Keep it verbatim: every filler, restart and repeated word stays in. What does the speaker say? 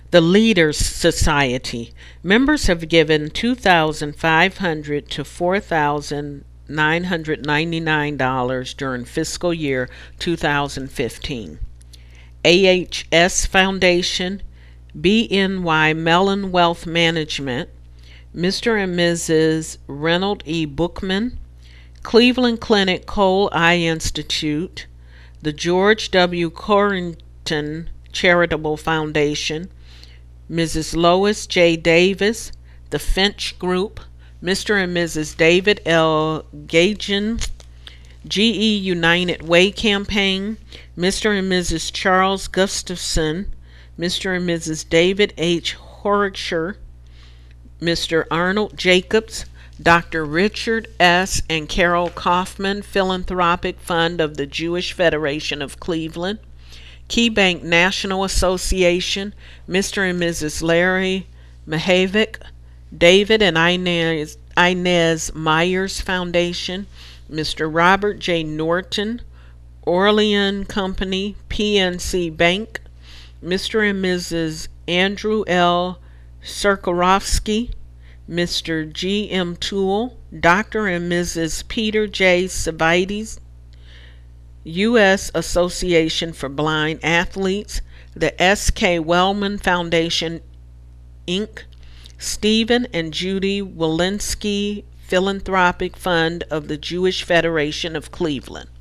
The Leaders Society. Members have given two thousand five hundred dollars to four thousand nine hundred ninety-nine dollars during fiscal year two thousand fifteen. A H S Foundation, B N Y Mellon Wealth Management, Mister and Missus Reynold E. Bookman, Cleveland Clinic Cole Eye Institute, the George W. Corrington Charitable Foundation, Missus Lois J. Davis, the Finch Group, Mister and Missus David L. Gajan, G E United Way Campaign, Mister and Missus Charles Gustafson, Mister and Missus David H. Horcher, Mister Arnold Jacobs, Doctor Richard S. and Carol Kaufman Philanthropic Fund of the Jewish Federation of Cleveland, KeyBank National Association, Mister and Missus Larry Mahavik, David and Inez, Inez Myers Foundation, Mister Robert J. Norton, Orlean Company, P N C Bank, Mister and Missus Andrew L. Sirkorowski, Mister G M Toole, Doctor and Missus Peter J. Savides, U S Association for Blind Athletes, the S K Wellman Foundation, Incorporated, Stephen and Judy Walensky Philanthropic Fund of the Jewish Federation of Cleveland.